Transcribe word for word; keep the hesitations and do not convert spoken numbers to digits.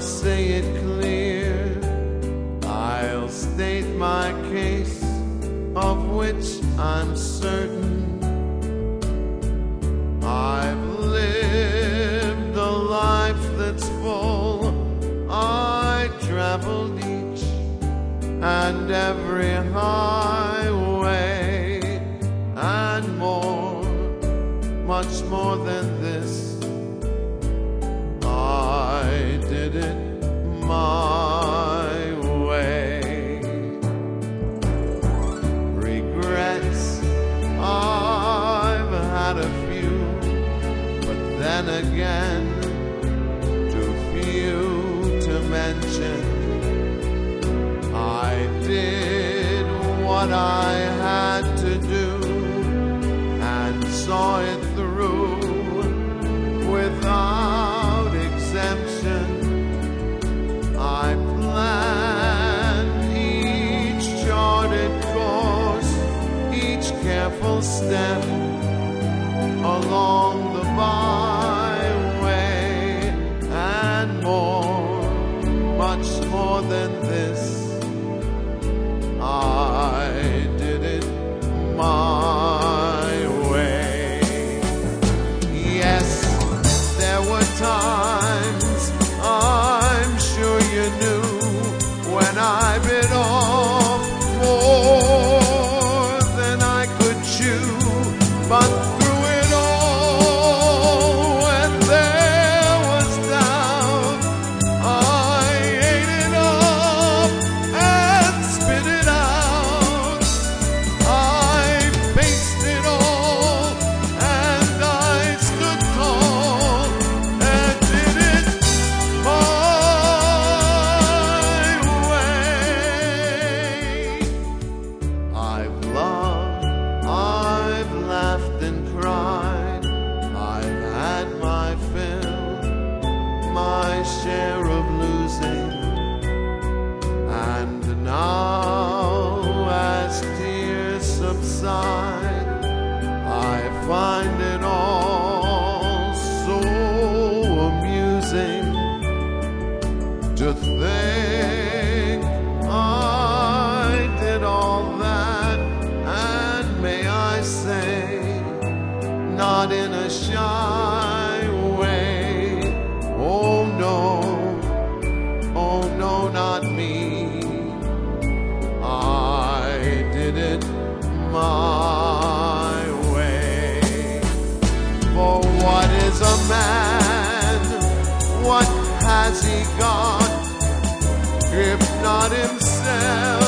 say it clear, I'll state my case, of which I'm certain. I've lived a life that's full. I traveled each and every highway, and more, much more than this. I did it my way. Regrets, I've had a few, but then again, too few to mention. I did what I had to do and saw it through without exemption. I planned each charted course, each careful step along the byway, and more, much more than this. I did it my way. Yes, there were times, I'm sure you knew, when I bit off more than I could chew. But through it all, when there was doubt, I ate it up and spit it out. I faced it all and I stood tall and did it my way. I've loved, I've laughed and cried, I've had my fill, my share of losing, and now as tears subside, I find it all so amusing to think I did all that, and may I say, not in a shy way. Oh no, oh no, not me. I did it my way. For what is a man? What has he got, if not himself?